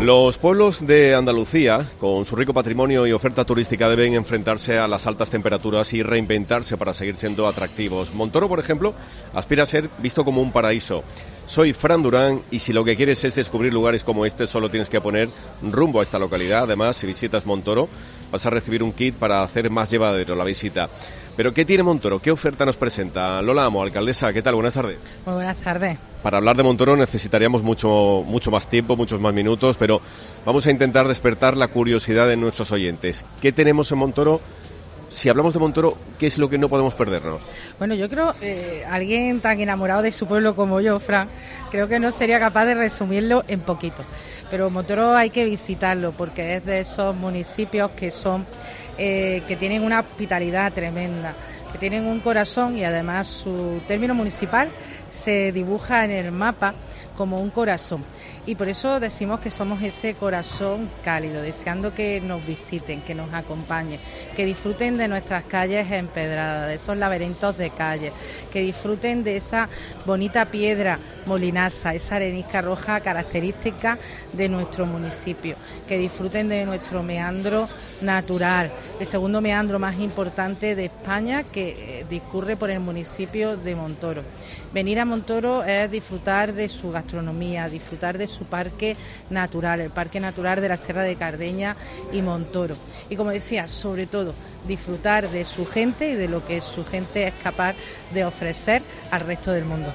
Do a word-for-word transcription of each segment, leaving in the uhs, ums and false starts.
Los pueblos de Andalucía, con su rico patrimonio y oferta turística, deben enfrentarse a las altas temperaturas y reinventarse para seguir siendo atractivos. Montoro, por ejemplo, aspira a ser visto como un paraíso. Soy Fran Durán y si lo que quieres es descubrir lugares como este, solo tienes que poner rumbo a esta localidad. Además, si visitas Montoro, vas a recibir un kit para hacer más llevadero la visita. Pero ¿qué tiene Montoro? ¿Qué oferta nos presenta? Lola Amo, alcaldesa, ¿qué tal? Buenas tardes. Muy buenas tardes. Para hablar de Montoro necesitaríamos mucho, mucho más tiempo, muchos más minutos, pero vamos a intentar despertar la curiosidad de nuestros oyentes. ¿Qué tenemos en Montoro? Si hablamos de Montoro, ¿qué es lo que no podemos perdernos? Bueno, yo creo que eh, alguien tan enamorado de su pueblo como yo, Fran, creo que no sería capaz de resumirlo en poquito. Pero Montoro hay que visitarlo porque es de esos municipios que son eh, que tienen una hospitalidad tremenda, que tienen un corazón y además su término municipal se dibuja en el mapa como un corazón. Y por eso decimos que somos ese corazón cálido, deseando que nos visiten, que nos acompañen, que disfruten de nuestras calles empedradas, de esos laberintos de calles, que disfruten de esa bonita piedra molinaza, esa arenisca roja característica de nuestro municipio, que disfruten de nuestro meandro natural, el segundo meandro más importante de España que discurre por el municipio de Montoro. Venir a Montoro es disfrutar de su gastronomía, disfrutar de su parque natural, el Parque Natural de la Sierra de Cardeña y Montoro. Y como decía, sobre todo, disfrutar de su gente y de lo que su gente es capaz de ofrecer al resto del mundo.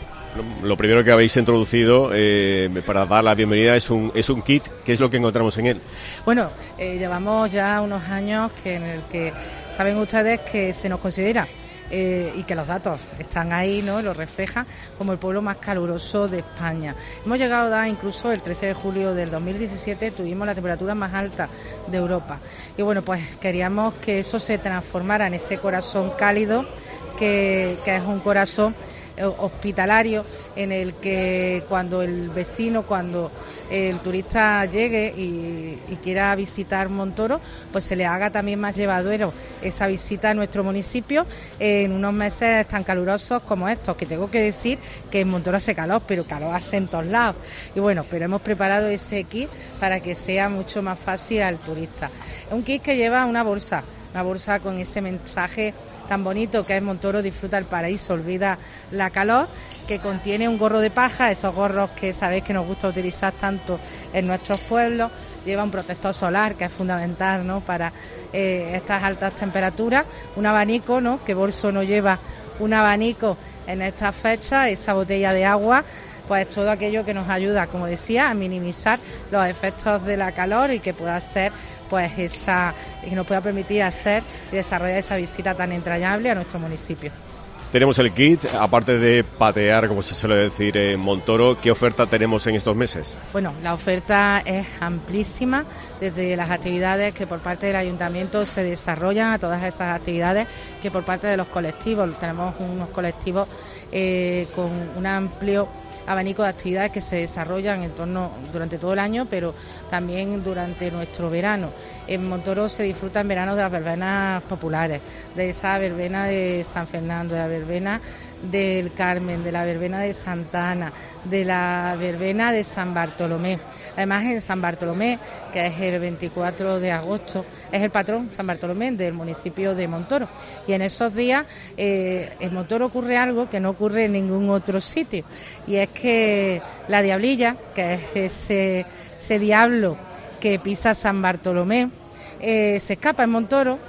Lo primero que habéis introducido eh, para dar la bienvenida es un, es un kit. ¿Qué es lo que encontramos en él? Bueno, eh, llevamos ya unos años que en el que saben ustedes que se nos considera Eh, y que los datos están ahí, ¿no? Lo reflejan como el pueblo más caluroso de España. Hemos llegado a dar incluso el trece de julio del dos mil diecisiete, tuvimos la temperatura más alta de Europa. Y bueno, pues queríamos que eso se transformara en ese corazón cálido, que, que es un corazón hospitalario en el que cuando el vecino, cuando el turista llegue y, y quiera visitar Montoro, pues se le haga también más llevadero esa visita a nuestro municipio en unos meses tan calurosos como estos, que tengo que decir que en Montoro hace calor, pero calor hace en todos lados. Y bueno, pero hemos preparado ese kit para que sea mucho más fácil al turista. Es un kit que lleva una bolsa, una bolsa con ese mensaje tan bonito que es Montoro disfruta el paraíso, olvida la calor, que contiene un gorro de paja, esos gorros que sabéis que nos gusta utilizar tanto en nuestros pueblos. Lleva un protector solar, que es fundamental, ¿no?, para eh, estas altas temperaturas, un abanico, ¿no?, que bolso no lleva un abanico en estas fechas, esa botella de agua, pues todo aquello que nos ayuda, como decía, a minimizar los efectos de la calor y que pueda ser pues esa, que nos pueda permitir hacer y desarrollar esa visita tan entrañable a nuestro municipio. Tenemos el kit, aparte de patear, como se suele decir en Montoro, ¿qué oferta tenemos en estos meses? Bueno, la oferta es amplísima, desde las actividades que por parte del ayuntamiento se desarrollan a todas esas actividades que por parte de los colectivos. Tenemos unos colectivos eh, con un amplio abanico de actividades que se desarrollan en torno durante todo el año, pero también durante nuestro verano. En Montoro se disfruta en verano de las verbenas populares, de esa verbena de San Fernando, de la verbena del Carmen, de la verbena de Santa Ana, de la verbena de San Bartolomé. Además, en San Bartolomé, que es el veinticuatro de agosto, es el patrón San Bartolomé del municipio de Montoro. Y en esos días eh, en Montoro ocurre algo que no ocurre en ningún otro sitio, y es que la diablilla, que es ese, ese diablo que pisa San Bartolomé, eh, se escapa en Montoro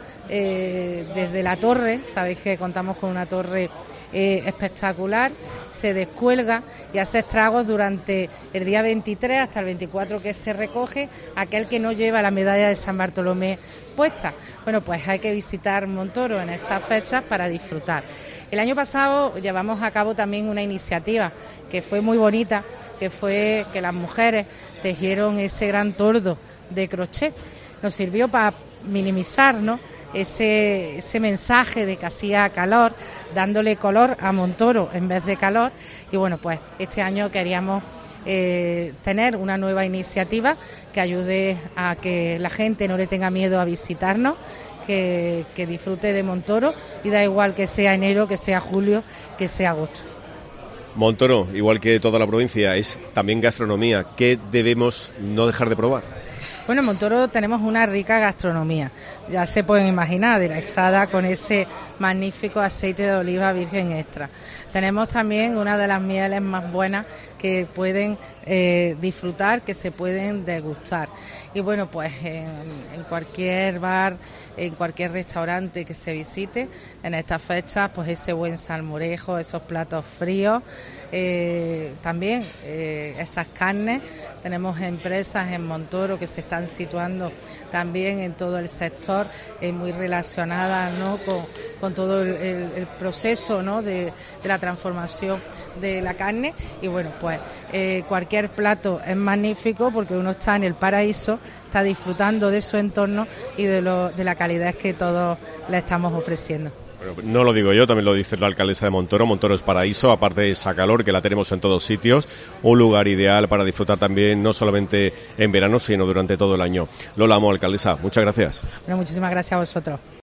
eh, desde la torre. Sabéis que contamos con una torre Eh, espectacular, se descuelga y hace estragos durante el día veintitrés hasta el veinticuatro, que se recoge aquel que no lleva la medalla de San Bartolomé puesta. Bueno, pues hay que visitar Montoro en esas fechas para disfrutar. El año pasado llevamos a cabo también una iniciativa que fue muy bonita, que fue que las mujeres tejieron ese gran tordo de crochet. Nos sirvió para minimizar, ¿no?, Ese, ese mensaje de que hacía calor, dándole color a Montoro en vez de calor. Y bueno, pues este año queríamos eh, tener una nueva iniciativa que ayude a que la gente no le tenga miedo a visitarnos, que, que disfrute de Montoro, y da igual que sea enero, que sea julio, que sea agosto. Montoro, igual que toda la provincia, es también gastronomía. ¿Qué debemos no dejar de probar? Bueno, en Montoro tenemos una rica gastronomía, ya se pueden imaginar, aderezada con ese magnífico aceite de oliva virgen extra. Tenemos también una de las mieles más buenas que pueden eh, disfrutar, que se pueden degustar. Y bueno, pues en, en cualquier bar, en cualquier restaurante que se visite en estas fechas, pues ese buen salmorejo, esos platos fríos, eh, también eh, esas carnes. Tenemos empresas en Montoro que se están situando también en todo el sector, eh, muy relacionadas, ¿no?, con, con todo el, el, el proceso, ¿no?, de, de la transformación de la carne. Y bueno, pues eh, cualquier plato es magnífico porque uno está en el paraíso, está disfrutando de su entorno y de, lo, de la calidad que todos le estamos ofreciendo. Bueno, no lo digo yo, también lo dice la alcaldesa de Montoro. Montoro es paraíso, aparte de esa calor que la tenemos en todos sitios, un lugar ideal para disfrutar también, no solamente en verano, sino durante todo el año. Lola Amo, alcaldesa, muchas gracias. Bueno, muchísimas gracias a vosotros.